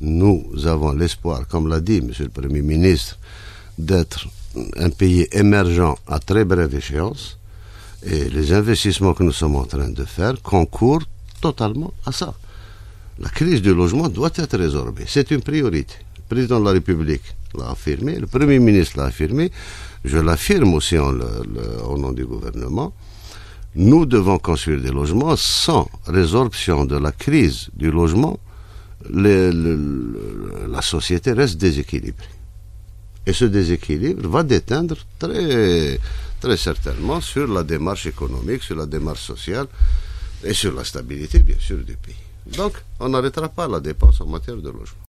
nous avons l'espoir, comme l'a dit M. le Premier ministre, d'être un pays émergent à très brève échéance. Et les investissements que nous sommes en train de faire concourent totalement à ça. La crise du logement doit être résorbée. C'est une priorité. Le président de la République l'a affirmé, le Premier ministre l'a affirmé, je l'affirme aussi au nom du gouvernement. Nous devons construire des logements. Sans résorption de la crise du logement, la société reste déséquilibrée. Et ce déséquilibre va déteindre très, très certainement sur la démarche économique, sur la démarche sociale et sur la stabilité, bien sûr, du pays. Donc, on n'arrêtera pas la dépense en matière de logement.